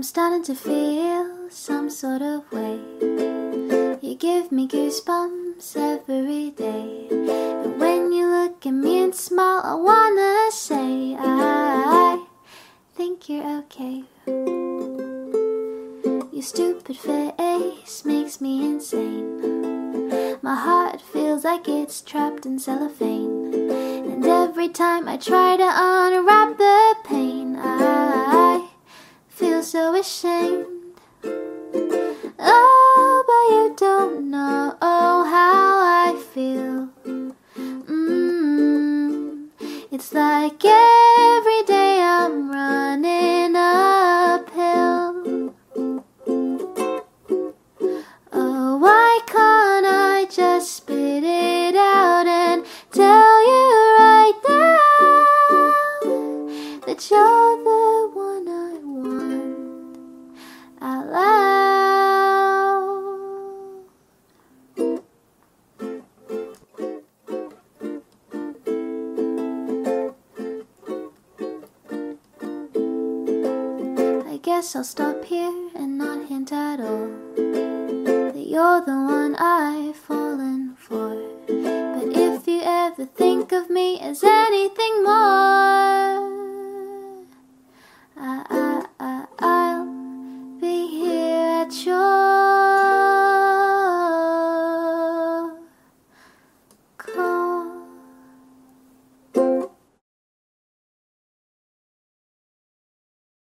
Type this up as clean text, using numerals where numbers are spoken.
starting to feel some sort of way. You give me goosebumps every day. And when you look at me and smile, I wanna say I think you're okay. Your stupid face makes me insane. My heart feels like it's trapped in cellophane. And every time I try to unwrap the pain, I feel so ashamed. Oh, but you don't know how I feel. It's like every day I'm running uphill. Oh, why can't I just spit it out and tell you right now that you're the one I want out loud? I guess I'll stop here and not hint at all that you're the one I fall